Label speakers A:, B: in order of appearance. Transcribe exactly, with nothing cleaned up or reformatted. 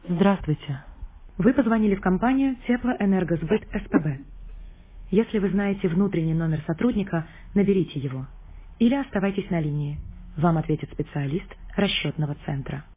A: Здравствуйте. Вы позвонили в компанию Теплоэнергосбыт СПБ. Если вы знаете внутренний номер сотрудника, наберите его. Или оставайтесь на линии. Вам ответит специалист расчетного центра.